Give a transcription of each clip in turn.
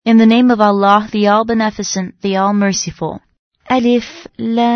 In the name of Allah, the All-Beneficent, the All-Merciful. Alif,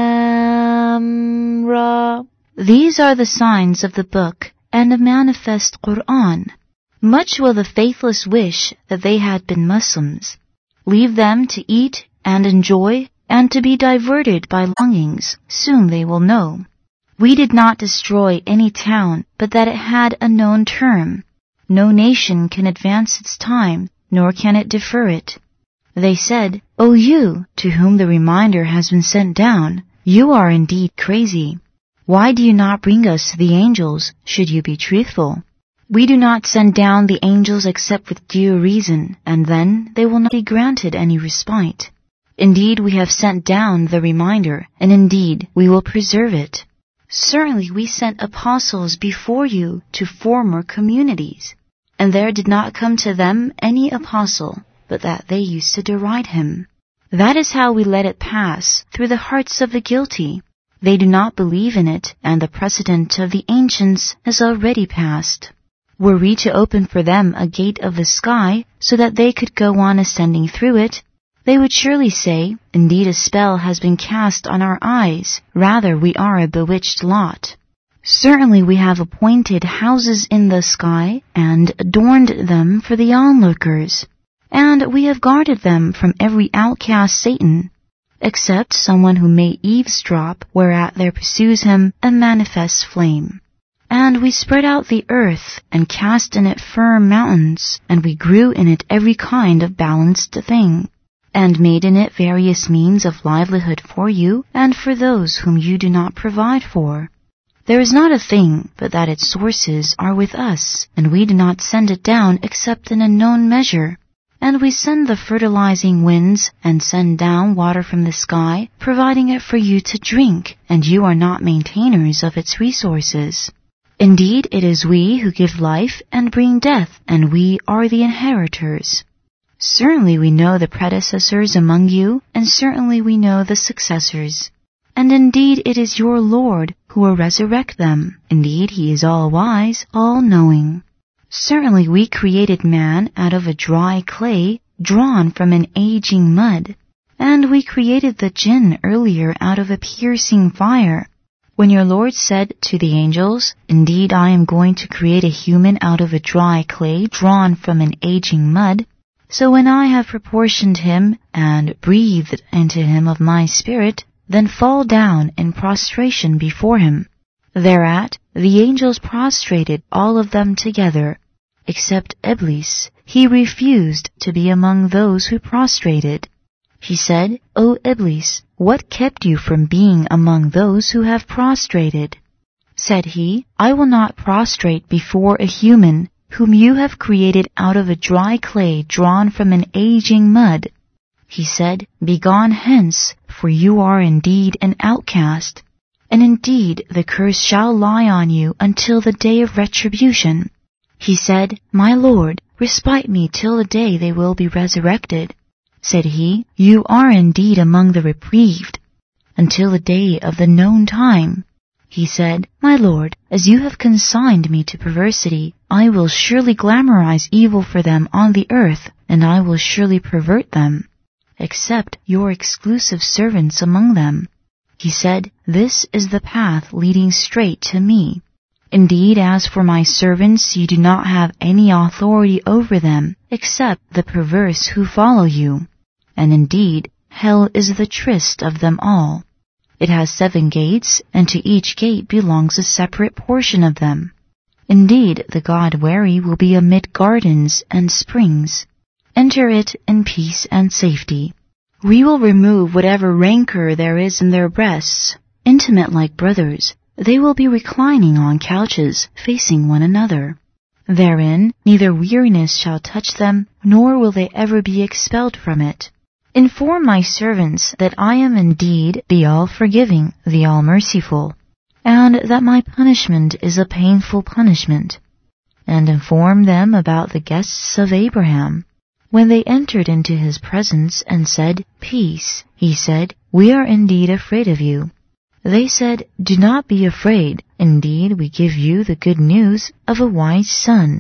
Lam, Ra. These are the signs of the book and a manifest Qur'an. Much will the faithless wish that they had been Muslims. Leave them to eat and enjoy and to be diverted by longings. Soon they will know. We did not destroy any town, but that it had a known term. No nation can advance its time, nor can it defer it. They said, O you, to whom the reminder has been sent down, you are indeed crazy. Why do you not bring us the angels, should you be truthful? We do not send down the angels except with due reason, and then they will not be granted any respite. Indeed, we have sent down the reminder, and indeed we will preserve it. Certainly we sent apostles before you to former communities, and there did not come to them any apostle, but that they used to deride him. That is how we let it pass through the hearts of the guilty. They do not believe in it, and the precedent of the ancients has already passed. Were we to open for them a gate of the sky, so that they could go on ascending through it, they would surely say, indeed a spell has been cast on our eyes, rather we are a bewitched lot. Certainly we have appointed houses in the sky, and adorned them for the onlookers, and we have guarded them from every outcast Satan, except someone who may eavesdrop, whereat there pursues him a manifest flame. And we spread out the earth, and cast in it firm mountains, and we grew in it every kind of balanced thing, and made in it various means of livelihood for you, and for those whom you do not provide for. There is not a thing but that its sources are with us, and we do not send it down except in a known measure. And we send the fertilizing winds, and send down water from the sky, providing it for you to drink, and you are not maintainers of its resources. Indeed, it is we who give life and bring death, and we are the inheritors. Certainly we know the predecessors among you, and certainly we know the successors. And indeed it is your Lord who will resurrect them. Indeed he is all-wise, all-knowing. Certainly we created man out of a dry clay, drawn from an aging mud. And we created the jinn earlier out of a piercing fire. When your Lord said to the angels, indeed I am going to create a human out of a dry clay, drawn from an aging mud, so when I have proportioned him, and breathed into him of my spirit, then fall down in prostration before him. Thereat the angels prostrated all of them together, except Iblis. He refused to be among those who prostrated. He said, O Iblis, what kept you from being among those who have prostrated? Said he, I will not prostrate before a human whom you have created out of a dry clay drawn from an aging mud. He said, Begone hence, for you are indeed an outcast, and indeed the curse shall lie on you until the day of retribution. He said, My Lord, respite me till the day they will be resurrected. Said he, You are indeed among the reprieved, until the day of the known time. He said, My Lord, as you have consigned me to perversity, I will surely glamorize evil for them on the earth, and I will surely pervert them, except your exclusive servants among them. He said, This is the path leading straight to me. Indeed, as for my servants, you do not have any authority over them, except the perverse who follow you. And indeed, hell is the tryst of them all. It has 7 gates, and to each gate belongs a separate portion of them. Indeed, the God-wary will be amid gardens and springs. Enter it in peace and safety. We will remove whatever rancor there is in their breasts. Intimate like brothers, they will be reclining on couches, facing one another. Therein neither weariness shall touch them, nor will they ever be expelled from it. Inform my servants that I am indeed the all-forgiving, the all-merciful, and that my punishment is a painful punishment. And inform them about the guests of Abraham. When they entered into his presence and said, Peace, he said, We are indeed afraid of you. They said, Do not be afraid. Indeed, we give you the good news of a wise son.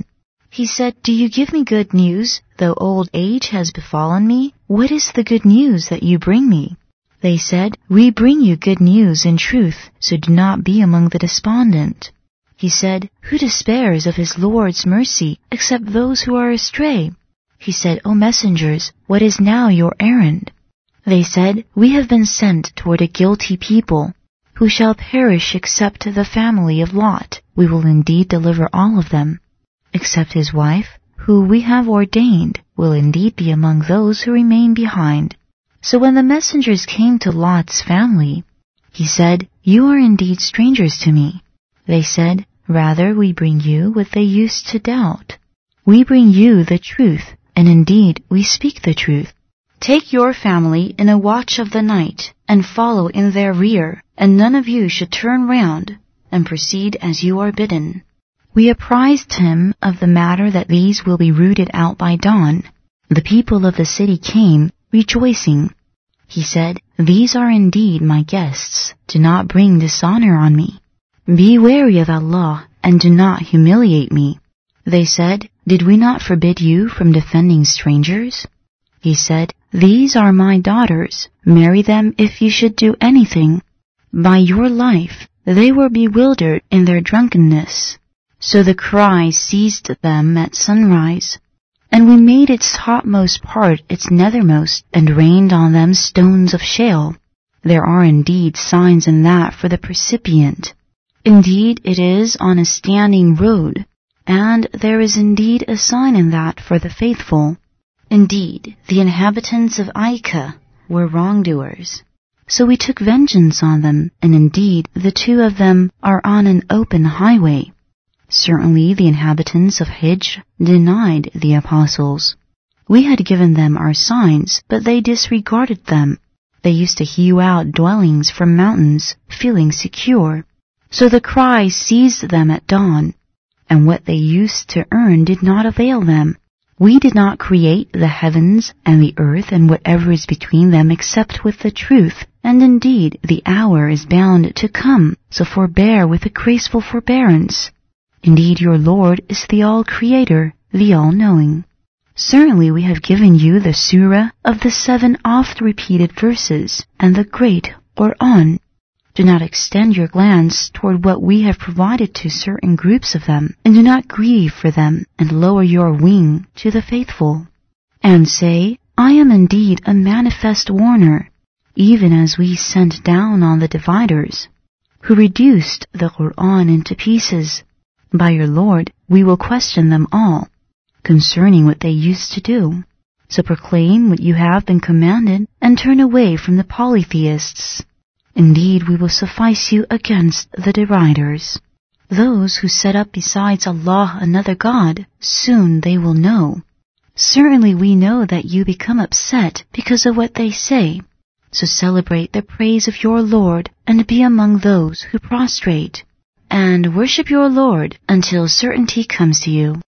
He said, "Do you give me good news, though old age has befallen me? What is the good news that you bring me?" They said, "We bring you good news in truth, so do not be among the despondent." He said, "Who despairs of his Lord's mercy except those who are astray?" He said, "O messengers, what is now your errand?" They said, "We have been sent toward a guilty people, who shall perish except the family of Lot. We will indeed deliver all of them, except his wife, who we have ordained will indeed be among those who remain behind." So when the messengers came to Lot's family, he said, "You are indeed strangers to me." They said, "Rather we bring you what they used to doubt. We bring you the truth, and indeed we speak the truth. Take your family in a watch of the night, and follow in their rear, and none of you should turn round, and proceed as you are bidden." We apprised him of the matter that these will be rooted out by dawn. The people of the city came, rejoicing. He said, "These are indeed my guests. Do not bring dishonor on me. Be wary of Allah, and do not humiliate me." They said, "Did we not forbid you from defending strangers?" He said, "These are my daughters. Marry them if you should do anything." By your life, they were bewildered in their drunkenness. So the cry seized them at sunrise, and we made its topmost part its nethermost, and rained on them stones of shale. There are indeed signs in that for the percipient. Indeed, it is on a standing road, and there is indeed a sign in that for the faithful. Indeed, the inhabitants of Aika were wrongdoers. So we took vengeance on them, and indeed the two of them are on an open highway. Certainly the inhabitants of Hijr denied the apostles. We had given them our signs, but they disregarded them. They used to hew out dwellings from mountains, feeling secure. So the cry seized them at dawn, and what they used to earn did not avail them. We did not create the heavens and the earth and whatever is between them except with the truth, and indeed the hour is bound to come, so forbear with a graceful forbearance. Indeed your Lord is the All-Creator, the All-Knowing. Certainly we have given you the surah of the 7 oft-repeated verses and the great Qur'an. Do not extend your glance toward what we have provided to certain groups of them, and do not grieve for them, and lower your wing to the faithful. And say, I am indeed a manifest warner, even as we sent down on the dividers, who reduced the Qur'an into pieces. By your Lord, we will question them all, concerning what they used to do. So proclaim what you have been commanded, and turn away from the polytheists. Indeed, we will suffice you against the deriders. Those who set up besides Allah another God, soon they will know. Certainly we know that you become upset because of what they say. So celebrate the praise of your Lord and be among those who prostrate. And worship your Lord until certainty comes to you.